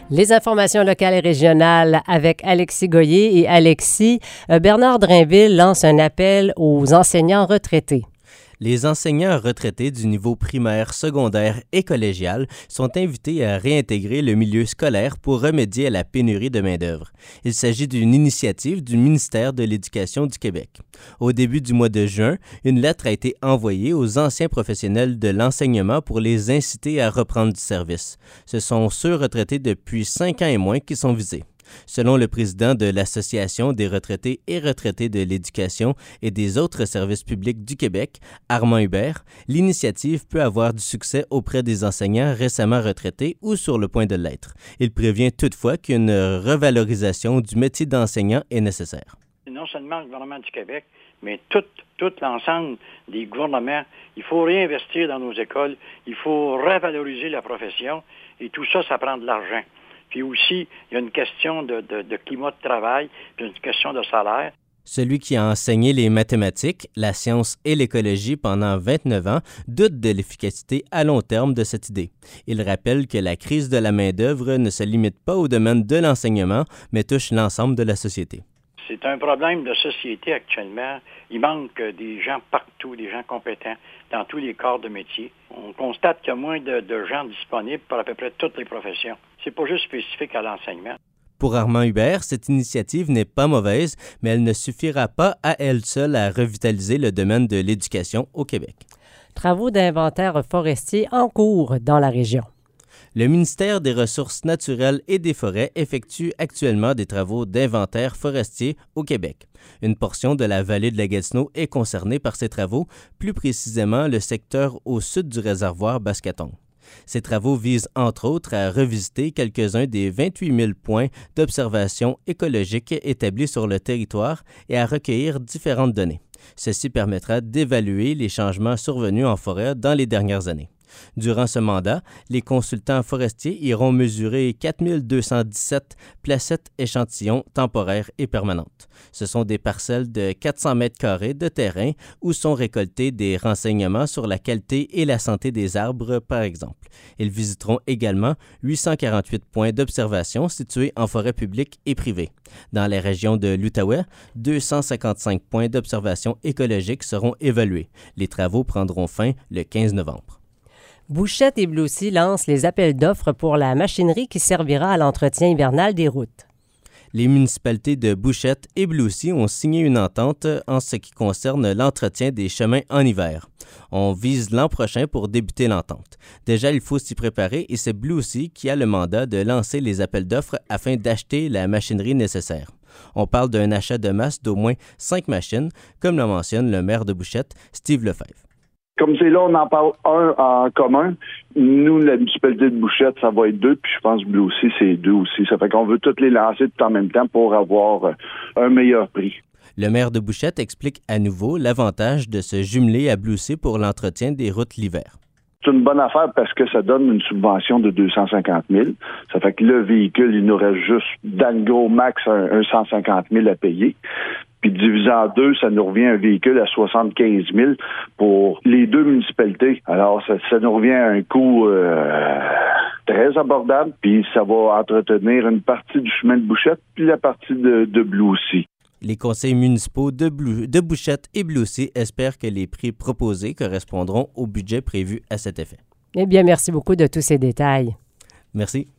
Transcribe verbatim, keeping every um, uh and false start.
Les informations locales et régionales avec Alexis Goyer. Et Alexis, euh, Bernard Drainville lance un appel aux enseignants retraités. Les enseignants retraités du niveau primaire, secondaire et collégial sont invités à réintégrer le milieu scolaire pour remédier à la pénurie de main-d'œuvre. Il s'agit d'une initiative du ministère de l'Éducation du Québec. Au début du mois de juin, une lettre a été envoyée aux anciens professionnels de l'enseignement pour les inciter à reprendre du service. Ce sont ceux retraités depuis cinq ans et moins qui sont visés. Selon le président de l'Association des retraités et retraités de l'éducation et des autres services publics du Québec, Armand Hubert, l'initiative peut avoir du succès auprès des enseignants récemment retraités ou sur le point de l'être. Il prévient toutefois qu'une revalorisation du métier d'enseignant est nécessaire. Non seulement le gouvernement du Québec, mais tout, tout l'ensemble des gouvernements. Il faut réinvestir dans nos écoles, il faut revaloriser la profession et tout ça, ça prend de l'argent. Puis aussi, il y a une question de, de, de climat de travail, puis une question de salaire. Celui qui a enseigné les mathématiques, la science et l'écologie pendant vingt-neuf ans doute de l'efficacité à long terme de cette idée. Il rappelle que la crise de la main-d'œuvre ne se limite pas au domaine de l'enseignement, mais touche l'ensemble de la société. C'est un problème de société actuellement. Il manque des gens partout, des gens compétents dans tous les corps de métier. On constate qu'il y a moins de, de gens disponibles pour à peu près toutes les professions. C'est pas juste spécifique à l'enseignement. Pour Armand Hubert, cette initiative n'est pas mauvaise, mais elle ne suffira pas à elle seule à revitaliser le domaine de l'éducation au Québec. Travaux d'inventaire forestier en cours dans la région. Le ministère des Ressources naturelles et des Forêts effectue actuellement des travaux d'inventaire forestier au Québec. Une portion de la vallée de la Gatineau est concernée par ces travaux, plus précisément le secteur au sud du réservoir Bascatong. Ces travaux visent entre autres à revisiter quelques-uns des vingt-huit mille points d'observation écologique établis sur le territoire et à recueillir différentes données. Ceci permettra d'évaluer les changements survenus en forêt dans les dernières années. Durant ce mandat, les consultants forestiers iront mesurer quatre mille deux cent dix-sept placettes échantillons temporaires et permanentes. Ce sont des parcelles de quatre cents mètres carrés de terrain où sont récoltés des renseignements sur la qualité et la santé des arbres, par exemple. Ils visiteront également huit cent quarante-huit points d'observation situés en forêt publique et privée. Dans les régions de l'Outaouais, deux cent cinquante-cinq points d'observation écologique seront évalués. Les travaux prendront fin le quinze novembre. Bouchette et Blue Sea lancent les appels d'offres pour la machinerie qui servira à l'entretien hivernal des routes. Les municipalités de Bouchette et Blue Sea ont signé une entente en ce qui concerne l'entretien des chemins en hiver. On vise l'an prochain pour débuter l'entente. Déjà, il faut s'y préparer et c'est Blue Sea qui a le mandat de lancer les appels d'offres afin d'acheter la machinerie nécessaire. On parle d'un achat de masse d'au moins cinq machines, comme le mentionne le maire de Bouchette, Steve Lefebvre. Comme c'est là, on en parle un en commun. Nous, la municipalité de Bouchette, ça va être deux, puis je pense que Blue aussi, c'est deux aussi. Ça fait qu'on veut toutes les lancer tout en même temps pour avoir un meilleur prix. Le maire de Bouchette explique à nouveau l'avantage de se jumeler à Blue Sea pour l'entretien des routes l'hiver. C'est une bonne affaire parce que ça donne une subvention de deux cent cinquante mille. Ça fait que le véhicule, il nous reste juste, dans le gros max, un, un cent cinquante mille à payer. Puis divisé en deux, ça nous revient un véhicule à soixante-quinze mille pour les deux municipalités. Alors, ça, ça nous revient à un coût euh, très abordable. Puis ça va entretenir une partie du chemin de Bouchette puis la partie de, de Blue Sea. Les conseils municipaux de, Blue, de Bouchette et Blue Sea espèrent que les prix proposés correspondront au budget prévu à cet effet. Eh bien, merci beaucoup de tous ces détails. Merci.